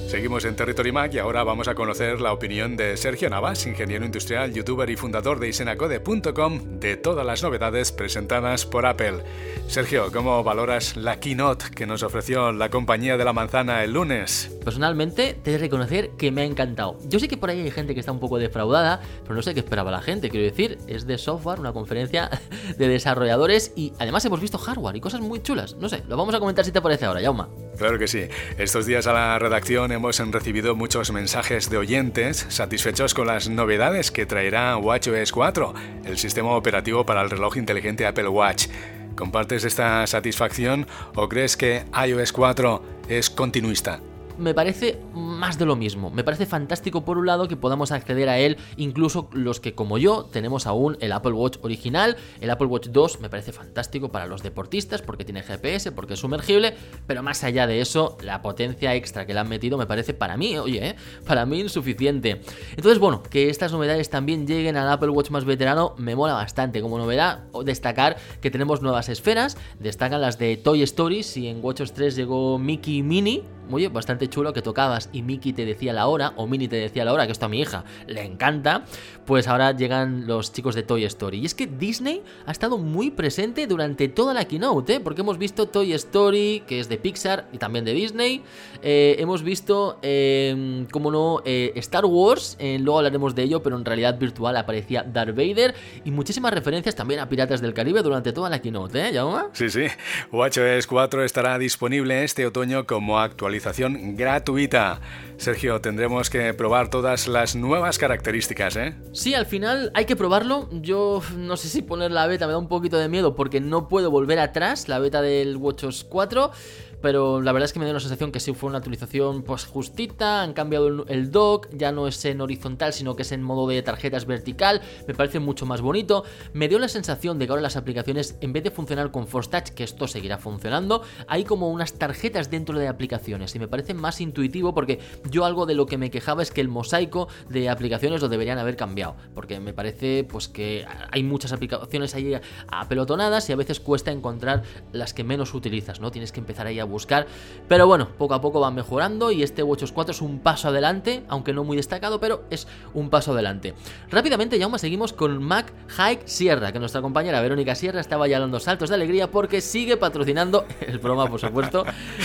Seguimos en Territory Mac y ahora vamos a conocer la opinión de Sergio Navas, ingeniero industrial, youtuber y fundador de isenacode.com, de todas las novedades presentadas por Apple. Sergio, ¿cómo valoras la keynote que nos ofreció la compañía de la manzana el lunes? Personalmente, te he de reconocer que me ha encantado. Yo sé que por ahí hay gente que está un poco defraudada, pero no sé qué esperaba la gente. Quiero decir, es de software, una conferencia de desarrolladores y además hemos visto hardware y cosas muy chulas. No sé, lo vamos a comentar si te parece ahora, Jaume. Claro que sí. Estos días a la redacción hemos recibido muchos mensajes de oyentes satisfechos con las novedades que traerá WatchOS 4, el sistema operativo para el reloj inteligente Apple Watch. ¿Compartes esta satisfacción o crees que iOS 4 es continuista? Me parece más de lo mismo. Me parece fantástico por un lado que podamos acceder a él, incluso los que como yo tenemos aún el Apple Watch original. El Apple Watch 2 me parece fantástico para los deportistas porque tiene GPS, porque es sumergible, pero más allá de eso, la potencia extra que le han metido me parece para mí, para mí insuficiente. Entonces, bueno, que estas novedades también lleguen al Apple Watch más veterano me mola bastante. Como novedad, destacar que tenemos nuevas esferas, destacan las de Toy Story. Si en WatchOS 3 llegó Mickey y Minnie, oye, bastante chulo que tocabas y Mickey te decía la hora, o Minnie te decía la hora, que esto a mi hija le encanta, pues ahora llegan los chicos de Toy Story. Y es que Disney ha estado muy presente durante toda la keynote, porque hemos visto Toy Story, que es de Pixar y también de Disney, hemos visto, como no, Star Wars, luego hablaremos de ello, pero en realidad virtual aparecía Darth Vader y muchísimas referencias también a Piratas del Caribe durante toda la keynote, Jaume? Sí, WatchOS 4 estará disponible este otoño como actualización gratuita. Sergio, tendremos que probar todas las nuevas características, ¿eh? Sí, al final hay que probarlo. Yo no sé si poner la beta, me da un poquito de miedo porque no puedo volver atrás, la beta del WatchOS 4. Pero la verdad es que me da una sensación que sí fue una actualización pues justita, han cambiado el dock, ya no es en horizontal sino que es en modo de tarjetas vertical, me parece mucho más bonito. Me dio la sensación de que ahora las aplicaciones, en vez de funcionar con Force Touch, que esto seguirá funcionando, hay como unas tarjetas dentro de aplicaciones y me parece más intuitivo, porque yo algo de lo que me quejaba es que el mosaico de aplicaciones lo deberían haber cambiado, porque me parece pues que hay muchas aplicaciones ahí apelotonadas y a veces cuesta encontrar las que menos utilizas, ¿no? Tienes que empezar ahí a buscar, pero bueno, poco a poco van mejorando y este WatchOS 4 es un paso adelante, aunque no muy destacado, pero es un paso adelante. Rápidamente, Jaume, seguimos con Mac Hike Sierra, que nuestra compañera Verónica Sierra estaba ya dando saltos de alegría porque sigue patrocinando, el broma por supuesto,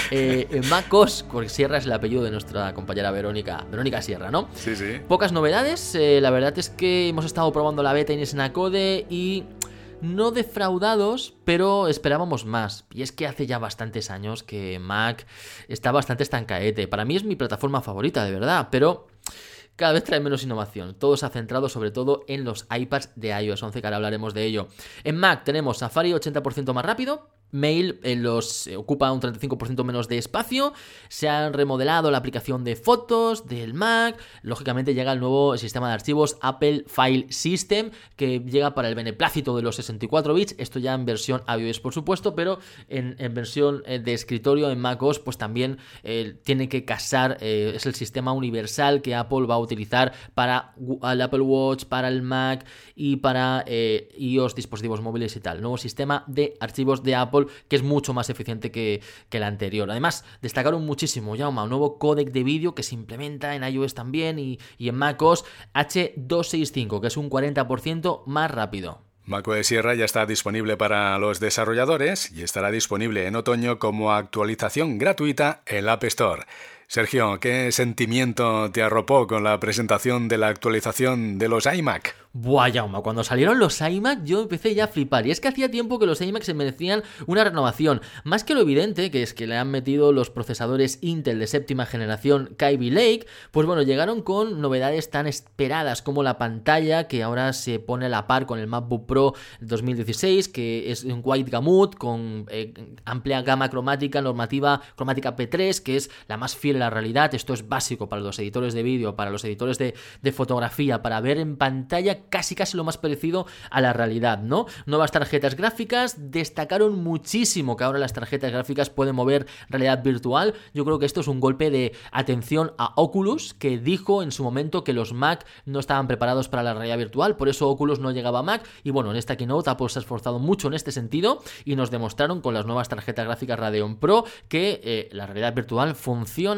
MacOS, porque Sierra es el apellido de nuestra compañera Verónica Sierra, ¿no? Sí. Pocas novedades, la verdad es que hemos estado probando la beta en Isenacode y no defraudados, pero esperábamos más. Y es que hace ya bastantes años que Mac está bastante estancaete. Para mí es mi plataforma favorita, de verdad, pero cada vez trae menos innovación. Todo se ha centrado sobre todo en los iPads de iOS 11, que ahora hablaremos de ello. En Mac tenemos Safari 80% más rápido, Mail ocupa un 35% menos de espacio, se han remodelado la aplicación de fotos del Mac, lógicamente llega el nuevo sistema de archivos Apple File System, que llega para el beneplácito de los 64 bits, esto ya en versión iOS por supuesto, pero en versión de escritorio en macOS pues también tiene que casar, es el sistema universal que Apple va a utilizar para el Apple Watch, para el Mac y para iOS, dispositivos móviles y tal, nuevo sistema de archivos de Apple que es mucho más eficiente que el anterior. Además, destacaron muchísimo ya un nuevo códec de vídeo que se implementa en iOS también y en macOS, H265, que es un 40% más rápido. macOS Sierra ya está disponible para los desarrolladores y estará disponible en otoño como actualización gratuita en la App Store. Sergio, ¿qué sentimiento te arropó con la presentación de la actualización de los iMac? Buah, Jaume, cuando salieron los iMac yo empecé ya a flipar. Y es que hacía tiempo que los iMac se merecían una renovación. Más que lo evidente, que es que le han metido los procesadores Intel de séptima generación Kaby Lake, pues bueno, llegaron con novedades tan esperadas como la pantalla, que ahora se pone a la par con el MacBook Pro 2016, que es un White Gamut, con amplia gama cromática, normativa cromática P3, que es la más fiel a la realidad. Esto es básico para los editores de vídeo, para los editores de fotografía, para ver en pantalla casi lo más parecido a la realidad, ¿no? Nuevas tarjetas gráficas, destacaron muchísimo que ahora las tarjetas gráficas pueden mover realidad virtual. Yo creo que esto es un golpe de atención a Oculus, que dijo en su momento que los Mac no estaban preparados para la realidad virtual, por eso Oculus no llegaba a Mac, y bueno, en esta keynote Apple se ha esforzado mucho en este sentido y nos demostraron con las nuevas tarjetas gráficas Radeon Pro que la realidad virtual funciona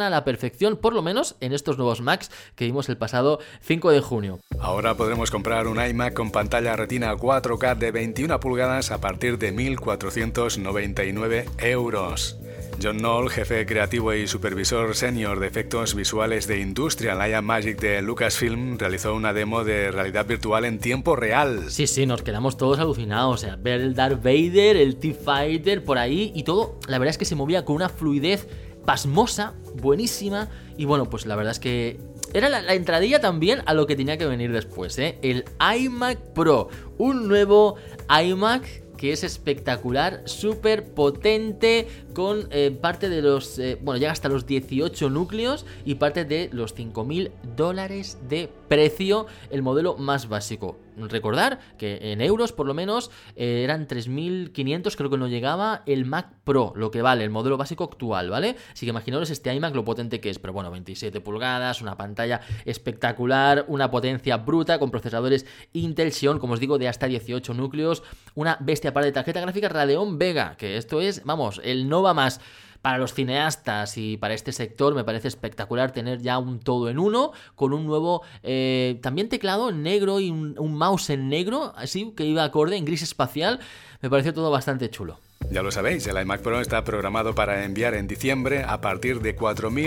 a la perfección, por lo menos en estos nuevos Macs que vimos el pasado 5 de junio. Ahora podremos comprar un iMac con pantalla Retina 4K de 21 pulgadas a partir de 1.499 euros. John Knoll, jefe creativo y supervisor senior de efectos visuales de Industrial Light and Magic de Lucasfilm, realizó una demo de realidad virtual en tiempo real. Sí, nos quedamos todos alucinados, o sea, ver el Darth Vader, el TIE-Fighter por ahí y todo, la verdad es que se movía con una fluidez pasmosa, buenísima, y bueno, pues la verdad es que era la entradilla también a lo que tenía que venir después, ¿eh? El iMac Pro, un nuevo iMac que es espectacular, súper potente, con parte de los... llega hasta los 18 núcleos y parte de los $5.000 de precio, el modelo más básico. Recordar que en euros, por lo menos, eran 3.500, creo que no llegaba, el Mac Pro, lo que vale, el modelo básico actual, ¿vale? Así que imaginaos este iMac lo potente que es, pero bueno, 27 pulgadas, una pantalla espectacular, una potencia bruta, con procesadores Intel Xeon, como os digo, de hasta 18 núcleos, una bestia para de tarjeta gráfica Radeon Vega, que esto es, vamos, el no va más. Para los cineastas y para este sector me parece espectacular tener ya un todo en uno, con un nuevo también teclado en negro y un mouse en negro, así que iba acorde en gris espacial. Me pareció todo bastante chulo. Ya lo sabéis, el iMac Pro está programado para enviar en diciembre a partir de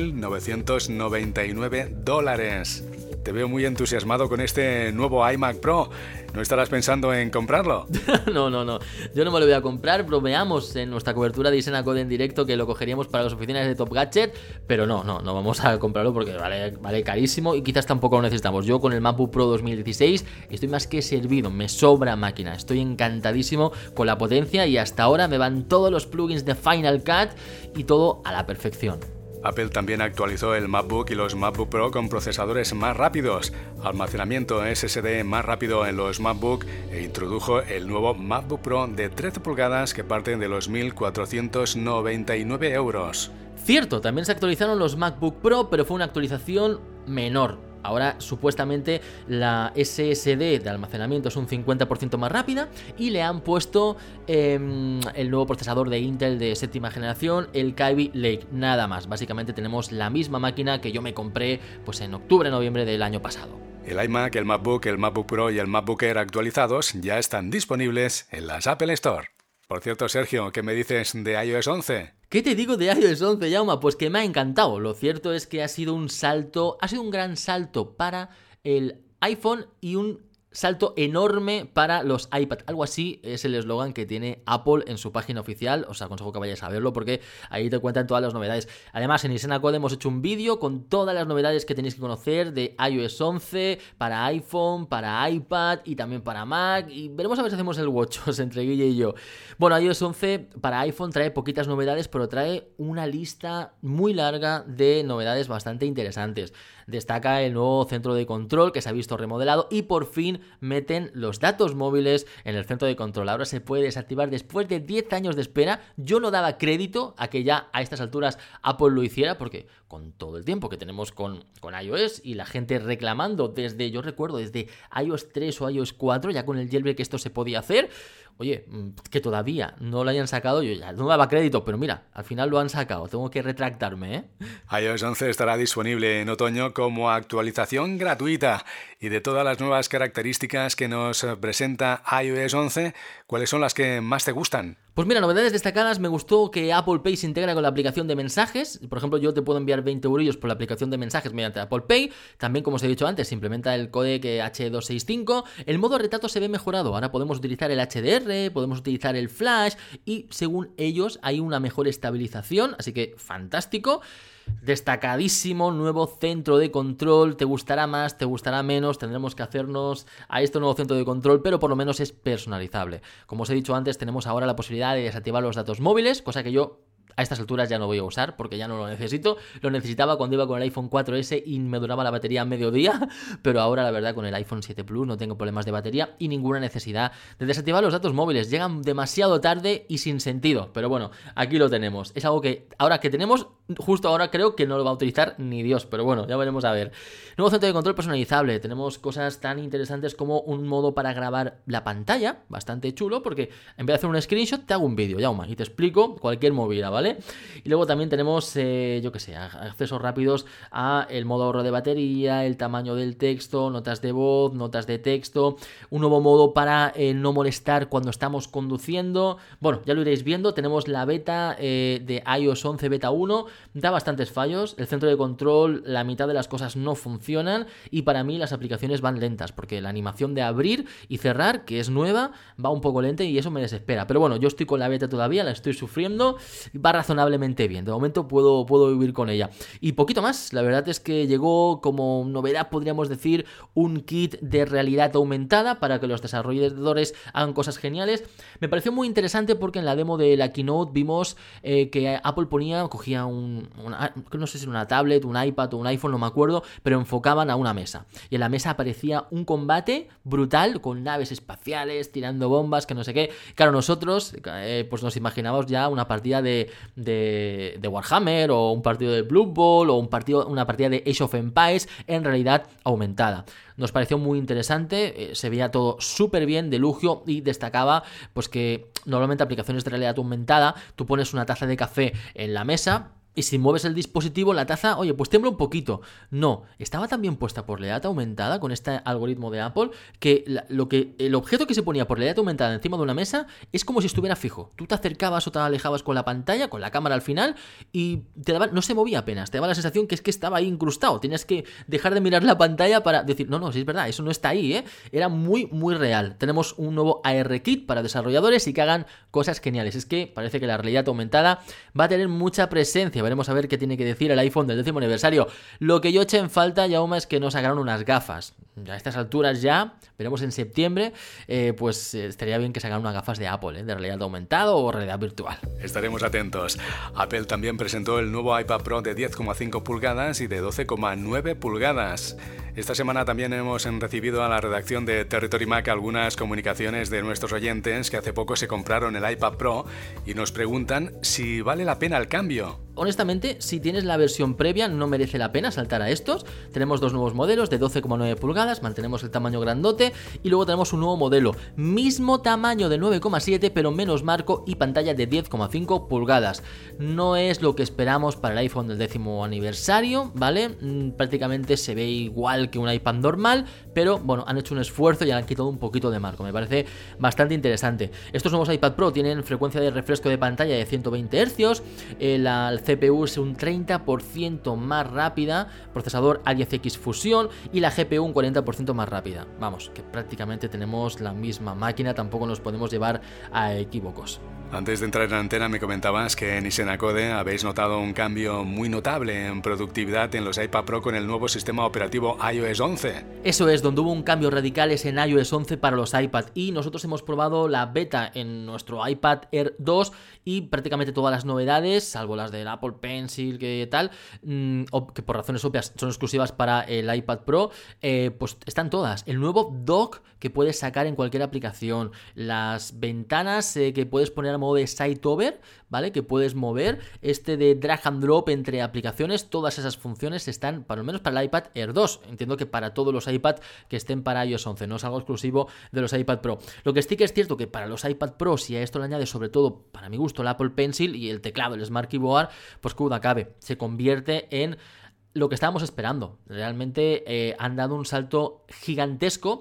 $4.999. Te veo muy entusiasmado con este nuevo iMac Pro. ¿No estarás pensando en comprarlo? No. Yo no me lo voy a comprar. Bromeamos en nuestra cobertura de Isenacode en directo que lo cogeríamos para las oficinas de Top Gadget, pero no vamos a comprarlo porque vale carísimo y quizás tampoco lo necesitamos. Yo con el MacBook Pro 2016 estoy más que servido, me sobra máquina. Estoy encantadísimo con la potencia y hasta ahora me van todos los plugins de Final Cut y todo a la perfección. Apple también actualizó el MacBook y los MacBook Pro con procesadores más rápidos, almacenamiento SSD más rápido en los MacBook e introdujo el nuevo MacBook Pro de 13 pulgadas que parte de los 1.499 euros. Cierto, también se actualizaron los MacBook Pro, pero fue una actualización menor. Ahora supuestamente la SSD de almacenamiento es un 50% más rápida y le han puesto el nuevo procesador de Intel de séptima generación, el Kaby Lake, nada más. Básicamente tenemos la misma máquina que yo me compré pues en octubre-noviembre del año pasado. El iMac, el MacBook Pro y el MacBook Air actualizados ya están disponibles en las Apple Store. Por cierto, Sergio, ¿qué me dices de iOS 11? ¿Qué te digo de iOS 11, Jaume? Pues que me ha encantado. Lo cierto es que ha sido un gran salto para el iPhone y un salto enorme para los iPad. Algo así es el eslogan que tiene Apple en su página oficial. Os aconsejo que vayáis a verlo porque ahí te cuentan todas las novedades. Además, en Isenacode hemos hecho un vídeo con todas las novedades que tenéis que conocer de iOS 11 para iPhone, para iPad y también para Mac. Y veremos a ver si hacemos el WatchOS entre Guille y yo. Bueno, iOS 11 para iPhone trae poquitas novedades, pero trae una lista muy larga de novedades bastante interesantes. Destaca el nuevo centro de control que se ha visto remodelado y por fin meten los datos móviles en el centro de control. Ahora se puede desactivar después de 10 años de espera. Yo no daba crédito a que ya a estas alturas Apple lo hiciera porque con todo el tiempo que tenemos con iOS y la gente reclamando desde, yo recuerdo, desde iOS 3 o iOS 4, ya con el jailbreak esto se podía hacer. Oye, que todavía no lo hayan sacado, yo ya no daba crédito, pero mira, al final lo han sacado, tengo que retractarme, ¿eh? iOS 11 estará disponible en otoño como actualización gratuita. Y de todas las nuevas características que nos presenta iOS 11, ¿cuáles son las que más te gustan? Pues mira, novedades destacadas, me gustó que Apple Pay se integra con la aplicación de mensajes. Por ejemplo, yo te puedo enviar 20 eurillos por la aplicación de mensajes mediante Apple Pay. También, como os he dicho antes, se implementa el códec H265. El modo retrato se ve mejorado. Ahora podemos utilizar el HDR, podemos utilizar el flash y según ellos hay una mejor estabilización, así que fantástico. Destacadísimo nuevo centro de control. Te gustará más, te gustará menos, tendremos que hacernos a este nuevo centro de control, pero por lo menos es personalizable. Como os he dicho antes, tenemos ahora la posibilidad de desactivar los datos móviles, cosa que yo a estas alturas ya no voy a usar porque ya no lo necesito. Lo necesitaba cuando iba con el iPhone 4S y me duraba la batería a mediodía, pero ahora la verdad con el iPhone 7 Plus no tengo problemas de batería y ninguna necesidad de desactivar los datos móviles. Llegan demasiado tarde y sin sentido, pero bueno, aquí lo tenemos. Es algo que ahora que tenemos, justo ahora creo que no lo va a utilizar ni Dios, pero bueno, ya veremos a ver. Nuevo centro de control personalizable. Tenemos cosas tan interesantes como un modo para grabar la pantalla, bastante chulo, porque en vez de hacer un screenshot te hago un vídeo, Jaume, y te explico cualquier movida, ¿vale? ¿vale? Y luego también tenemos, accesos rápidos a el modo ahorro de batería, el tamaño del texto, notas de voz, notas de texto, un nuevo modo para no molestar cuando estamos conduciendo. Bueno, ya lo iréis viendo. Tenemos la beta de iOS 11 beta 1, da bastantes fallos, el centro de control, la mitad de las cosas no funcionan y para mí las aplicaciones van lentas porque la animación de abrir y cerrar, que es nueva, va un poco lenta y eso me desespera. Pero bueno, yo estoy con la beta todavía, la estoy sufriendo, va razonablemente bien, de momento puedo vivir con ella. Y poquito más, la verdad es que llegó como novedad, podríamos decir, un kit de realidad aumentada para que los desarrolladores hagan cosas geniales. Me pareció muy interesante porque en la demo de la Keynote vimos que Apple cogía no sé si era una tablet, un iPad o un iPhone, no me acuerdo, pero enfocaban a una mesa. Y en la mesa aparecía un combate brutal con naves espaciales, tirando bombas, que no sé qué. Claro, nosotros pues nos imaginábamos ya una partida de Warhammer o un partido de Blood Bowl o una partida de Age of Empires en realidad aumentada. Nos pareció muy interesante, se veía todo súper bien, de lujo, y destacaba pues que normalmente aplicaciones de realidad aumentada, tú pones una taza de café en la mesa y si mueves el dispositivo, la taza, oye, pues tiembla un poquito. No, estaba tan bien puesta por realidad aumentada con este algoritmo de Apple que el objeto que se ponía por realidad aumentada encima de una mesa es como si estuviera fijo. Tú te acercabas o te alejabas con la pantalla, con la cámara al final, y no se movía apenas. Te daba la sensación que es que estaba ahí incrustado. Tienes que dejar de mirar la pantalla para decir, no, sí es verdad, eso no está ahí, ¿eh? Era muy, muy real. Tenemos un nuevo ARKit para desarrolladores y que hagan cosas geniales. Es que parece que la realidad aumentada va a tener mucha presencia. Veremos a ver qué tiene que decir el iPhone del 10º aniversario. Lo que yo eché en falta, Jaume, es que no sacaron unas gafas. A estas alturas ya, veremos en septiembre, pues estaría bien que sacaran unas gafas de Apple, de realidad aumentada o realidad virtual. Estaremos atentos. Apple también presentó el nuevo iPad Pro de 10,5 pulgadas y de 12,9 pulgadas. Esta semana también hemos recibido a la redacción de Territory Mac algunas comunicaciones de nuestros oyentes que hace poco se compraron el iPad Pro y nos preguntan si vale la pena el cambio. Honestamente, si tienes la versión previa, no merece la pena saltar a estos. Tenemos dos nuevos modelos de 12,9 pulgadas, mantenemos el tamaño grandote y luego tenemos un nuevo modelo, mismo tamaño de 9,7 pero menos marco y pantalla de 10,5 pulgadas. No es lo que esperamos para el iPhone del 10º aniversario, ¿vale? Prácticamente se ve igual que un iPad normal, pero bueno, han hecho un esfuerzo y han quitado un poquito de marco. Me parece bastante interesante. Estos nuevos iPad Pro tienen frecuencia de refresco de pantalla de 120 Hz, el CPU es un 30% más rápida, procesador A10X Fusion y la GPU un 40% más rápida. Vamos, que prácticamente tenemos la misma máquina, tampoco nos podemos llevar a equívocos. Antes de entrar en la antena me comentabas que en Isenacode habéis notado un cambio muy notable en productividad en los iPad Pro con el nuevo sistema operativo iOS 11. Eso es, donde hubo un cambio radical es en iOS 11 para los iPad y nosotros hemos probado la beta en nuestro iPad Air 2 y prácticamente todas las novedades, salvo las del Apple Pencil que tal, que por razones obvias son exclusivas para el iPad Pro, pues están todas. El nuevo dock que puedes sacar en cualquier aplicación, las ventanas que puedes poner a modo de site over, ¿vale? Que puedes mover, de drag and drop entre aplicaciones, todas esas funciones están, por lo menos para el iPad Air 2. Entiendo que para todos los iPad que estén para iOS 11, no es algo exclusivo de los iPad Pro. Lo que sí que es cierto que para los iPad Pro, si a esto le añade sobre todo, para mi gusto, el Apple Pencil y el teclado, el Smart Keyboard, pues que duda cabe, se convierte en lo que estábamos esperando. Realmente han dado un salto gigantesco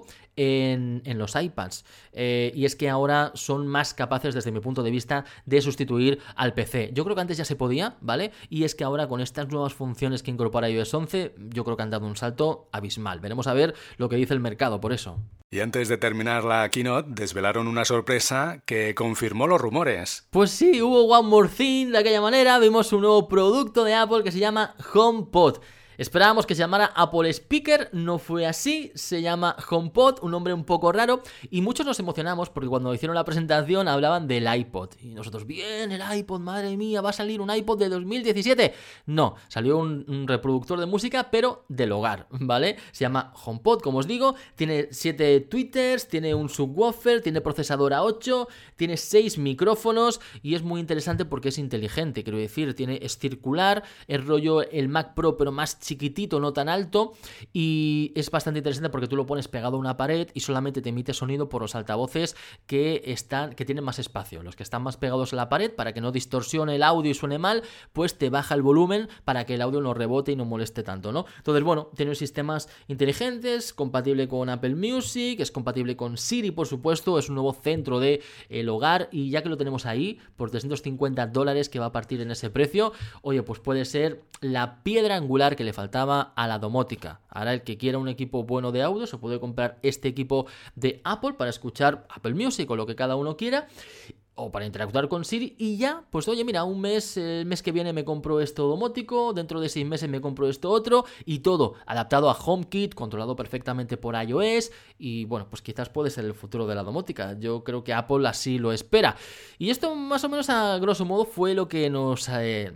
en los iPads y es que ahora son más capaces, desde mi punto de vista, de sustituir al PC. Yo creo que antes ya se podía, ¿vale? Y es que ahora con estas nuevas funciones que incorpora iOS 11, yo creo que han dado un salto abismal. Veremos a ver lo que dice el mercado por eso. Y antes de terminar la keynote, desvelaron una sorpresa que confirmó los rumores. Pues sí, hubo One More Thing de aquella manera. Vimos un nuevo producto de Apple que se llama HomePod. Esperábamos que se llamara Apple Speaker, no fue así, se llama HomePod, un nombre un poco raro, y muchos nos emocionamos porque cuando hicieron la presentación hablaban del iPod, y nosotros, bien, el iPod, madre mía, va a salir un iPod de 2017. No, salió un reproductor de música, pero del hogar, ¿vale? Se llama HomePod, como os digo, tiene 7 tweeters, tiene un subwoofer, tiene procesador A8, tiene 6 micrófonos, y es muy interesante porque es inteligente, quiero decir, es circular, es rollo el Mac Pro, pero más chiquitito, no tan alto, y es bastante interesante porque tú lo pones pegado a una pared y solamente te emite sonido por los altavoces que tienen más espacio. Los que están más pegados a la pared, para que no distorsione el audio y suene mal, pues te baja el volumen para que el audio no rebote y no moleste tanto, ¿no? Entonces, bueno, tiene sistemas inteligentes, compatible con Apple Music, es compatible con Siri, por supuesto, es un nuevo centro de el hogar, y ya que lo tenemos ahí, por $350 que va a partir en ese precio, oye, pues puede ser la piedra angular que le faltaba a la domótica. Ahora el que quiera un equipo bueno de audio se puede comprar este equipo de Apple para escuchar Apple Music o lo que cada uno quiera, o para interactuar con Siri, y ya, pues oye, mira, el mes que viene me compro esto domótico, dentro de 6 meses me compro esto otro, y todo adaptado a HomeKit, controlado perfectamente por iOS, y bueno, pues quizás puede ser el futuro de la domótica. Yo creo que Apple así lo espera. Y esto más o menos a grosso modo fue lo que nos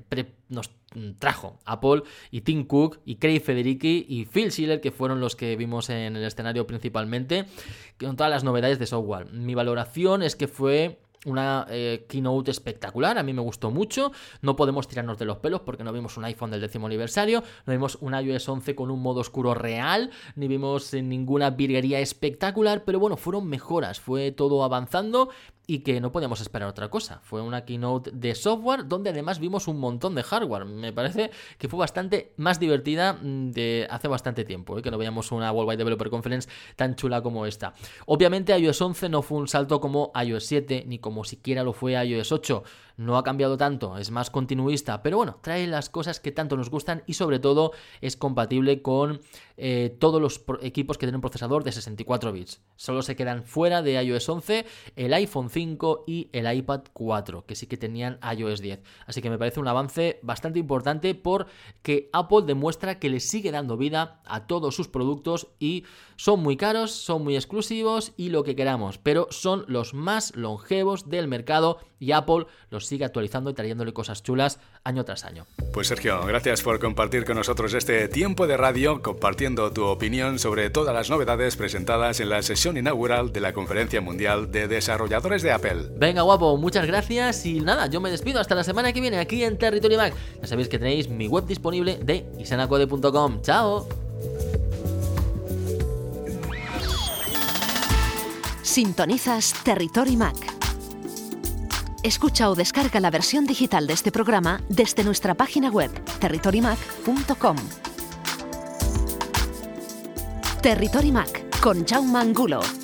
trajo Apple y Tim Cook y Craig Federighi y Phil Schiller, que fueron los que vimos en el escenario principalmente, con todas las novedades de software. Mi valoración es que fue una keynote espectacular, a mí me gustó mucho. No podemos tirarnos de los pelos porque no vimos un iPhone del 10º aniversario, no vimos un iOS 11 con un modo oscuro real, ni vimos ninguna virguería espectacular, pero bueno, fueron mejoras, fue todo avanzando y que no podíamos esperar otra cosa. Fue una keynote de software donde además vimos un montón de hardware. Me parece que fue bastante más divertida de hace bastante tiempo, que no veíamos una Worldwide Developer Conference tan chula como esta. Obviamente iOS 11 no fue un salto como iOS 7, ni como siquiera lo fue iOS 8. No ha cambiado tanto, es más continuista, pero bueno, trae las cosas que tanto nos gustan y sobre todo es compatible con todos los equipos que tienen procesador de 64 bits. Solo se quedan fuera de iOS 11 el iPhone 5 y el iPad 4, que sí que tenían iOS 10. Así que me parece un avance bastante importante porque Apple demuestra que le sigue dando vida a todos sus productos y son muy caros, son muy exclusivos y lo que queramos, pero son los más longevos del mercado y Apple los sigue actualizando y trayéndole cosas chulas año tras año. Pues Sergio, gracias por compartir con nosotros este tiempo de radio, compartiendo tu opinión sobre todas las novedades presentadas en la sesión inaugural de la Conferencia Mundial de Desarrolladores de Apple. Venga, guapo, muchas gracias y nada, yo me despido hasta la semana que viene aquí en Territory Mac. Ya sabéis que tenéis mi web disponible de isanacode.com. ¡Chao! Sintonizas Territory Mac. Escucha o descarga la versión digital de este programa desde nuestra página web territorymac.com. Territory Mac con Jaume Angulo.